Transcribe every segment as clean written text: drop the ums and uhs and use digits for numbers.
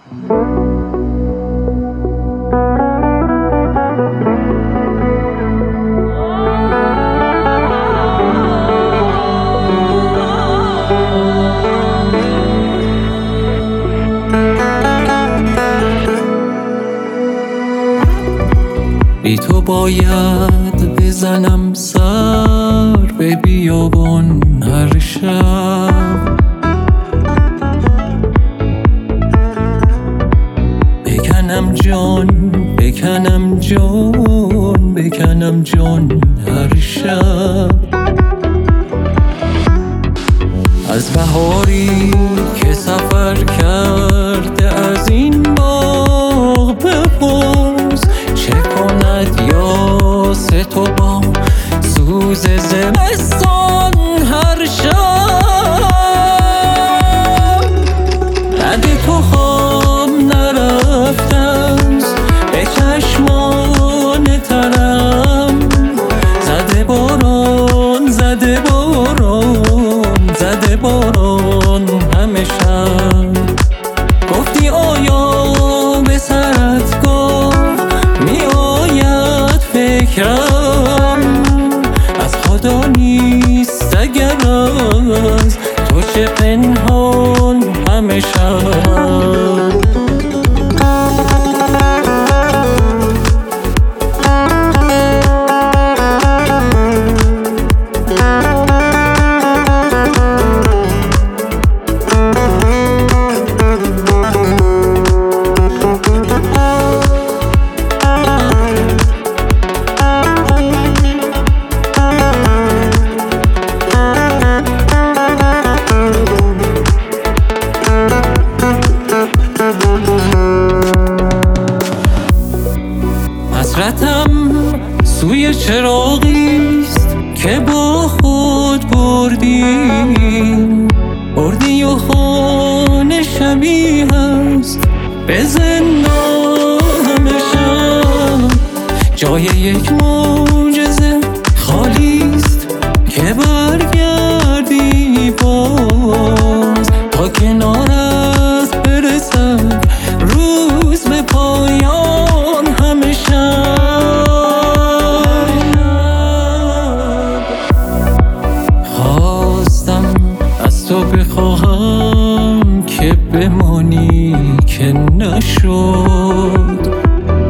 بی تو باید بزنم سر به بیابان هر شب، بکنم جان بکنم جان بکنم جان هر شب. از بهاری که سفر کرده از این باغ بپرس، چه کند یاس تو با سوز زمستان هر شب. رد تو خواب نرفته است به چشمان ترم، زده باران زده باران زده باران همه شب. گفتی آیا به سرت گفت می آید فکرم، از خدا نیست اگر از تو چه پنهان همه شب. حسرتم سوی چراغیست که با خود بردی و خانه شبیه است به زندان همه شب. جای یک معجزه خالیست که برگردی باز، تا کنارت برسد روز به پایان همه شب. خواستم از تو بخواهم که بمانی که نشد،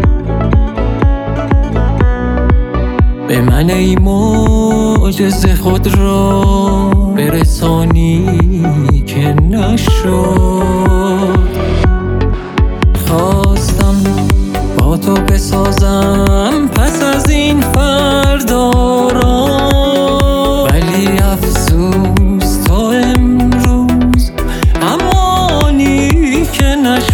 به من ای معجزه خود را برسانی که نشد. خواستم با تو بسازم پس از این فردا را، ولی افسوس تا امروز همانی که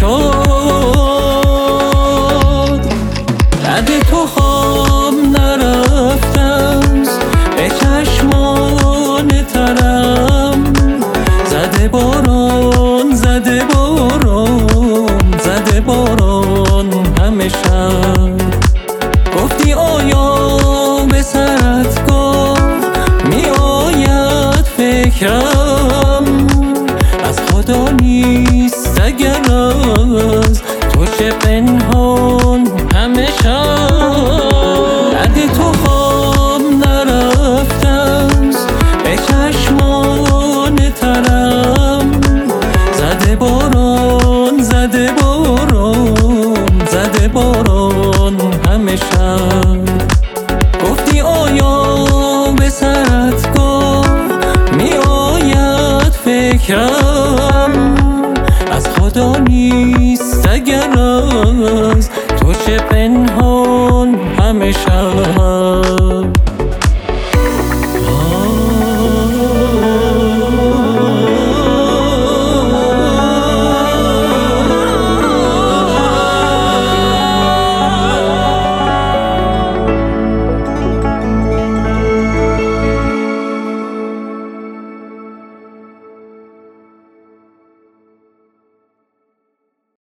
نشد. رد تو خواب نرفته است به چشمان ترم، زده باران زده باران زده باران همه شب. گفتی آیا به سرت گفت می آید فکرم، از خدا نیست اگر از تو چه پنهان همه شب. رد تو خواب نرفته است به چشمان ترم، زده باران زده باران زده باران همه شب. گفتی آیا به سرت گفت می آید فکرم، از خدا نیست اگر از تو چه پنهان همه شب.